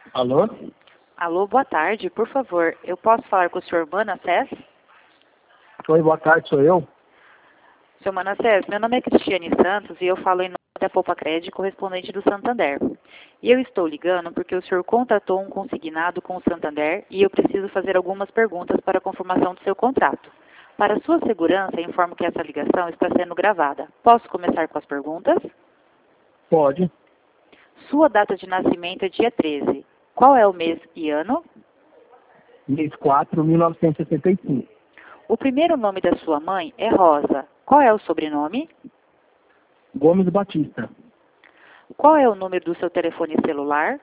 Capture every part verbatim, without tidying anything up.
Alô? Alô, boa tarde. Por favor, eu posso falar com o senhor Manassés? Oi, boa tarde, sou eu. Senhor Manassés, meu nome é Cristiane Santos e eu falo em nome da Poupa Crédito, correspondente do Santander. E eu estou ligando porque o senhor contratou um consignado com o Santander e eu preciso fazer algumas perguntas para a confirmação do seu contrato. Para sua segurança, informo que essa ligação está sendo gravada. Posso começar com as perguntas? Pode. Sua data de nascimento é dia treze. Qual é o mês e ano? Mês quatro, mil novecentos e sessenta e cinco. O primeiro nome da sua mãe é Rosa. Qual é o sobrenome? Gomes Batista. Qual é o número do seu telefone celular?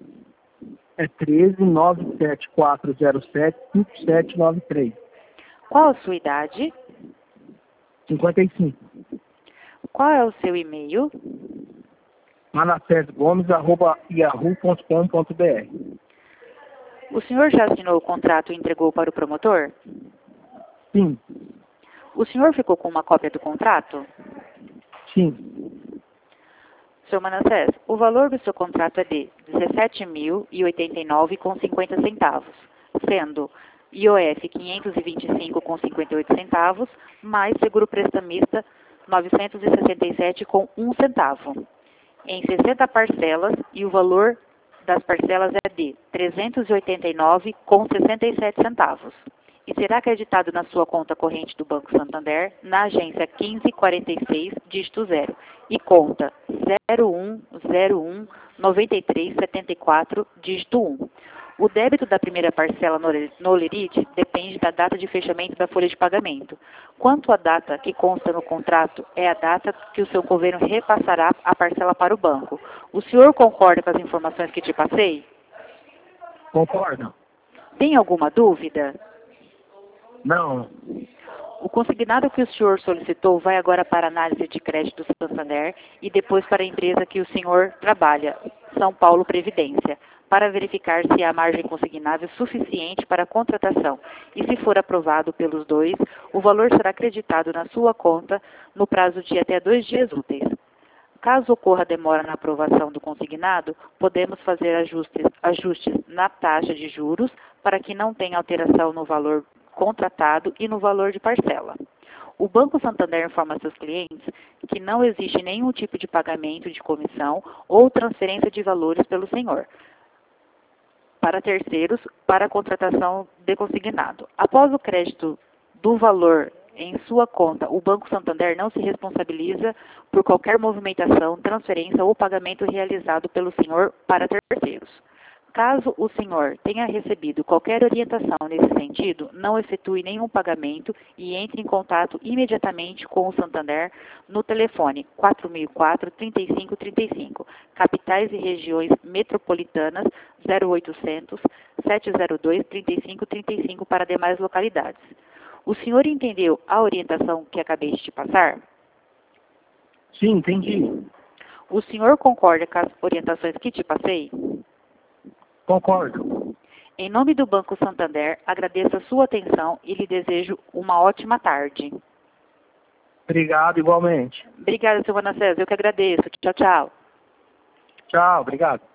É treze, nove sete quatro zero sete, cinco sete nove três. Qual a sua idade? cinquenta e cinco. Qual é o seu e-mail? manassesgomes arroba yahoo ponto com ponto br. O senhor já assinou o contrato e entregou para o promotor? Sim, O senhor ficou com uma cópia do contrato? sim. Senhor Manassés, o valor do seu contrato é de dezessete mil e oitenta e nove reais e cinquenta centavos, sendo I O F quinhentos e vinte e cinco reais e cinquenta e oito centavos, mais seguro prestamista novecentos e sessenta e sete reais com um centavo, em sessenta parcelas, e o valor das parcelas é de trezentos e oitenta e nove reais com sessenta e sete centavos. E será acreditado na sua conta corrente do Banco Santander, na agência quinze quarenta e seis, dígito zero, e conta zero um zero um nove três sete quatro, dígito um. O débito da primeira parcela no Lerite depende da data de fechamento da folha de pagamento. Quanto à data que consta no contrato, é a data que o seu governo repassará a parcela para o banco. O senhor concorda com as informações que te passei? Concorda? Tem alguma dúvida? Não. O consignado que o senhor solicitou vai agora para a análise de crédito do Santander e depois para a empresa que o senhor trabalha, São Paulo Previdência, para verificar se há margem consignável suficiente para a contratação. E se for aprovado pelos dois, o valor será acreditado na sua conta no prazo de até dois dias úteis. Caso ocorra demora na aprovação do consignado, podemos fazer ajustes, ajustes na taxa de juros para que não tenha alteração no valor contratado e no valor de parcela. O Banco Santander informa seus clientes que não existe nenhum tipo de pagamento de comissão ou transferência de valores pelo senhor para terceiros para a contratação de consignado. Após o crédito do valor em sua conta, o Banco Santander não se responsabiliza por qualquer movimentação, transferência ou pagamento realizado pelo senhor para terceiros. Caso o senhor tenha recebido qualquer orientação nesse sentido, não efetue nenhum pagamento e entre em contato imediatamente com o Santander no telefone quatro mil e quatro, trinta e cinco trinta e cinco, capitais e regiões metropolitanas zero oitocentos, sete zero dois, trinta e cinco trinta e cinco para demais localidades. O senhor entendeu a orientação que acabei de te passar? Sim, entendi. O senhor concorda com as orientações que te passei? Concordo. Em nome do Banco Santander, agradeço a sua atenção e lhe desejo uma ótima tarde. Obrigado, igualmente. Obrigada, senhor Manassés. Eu que agradeço. Tchau, tchau. Tchau, obrigado.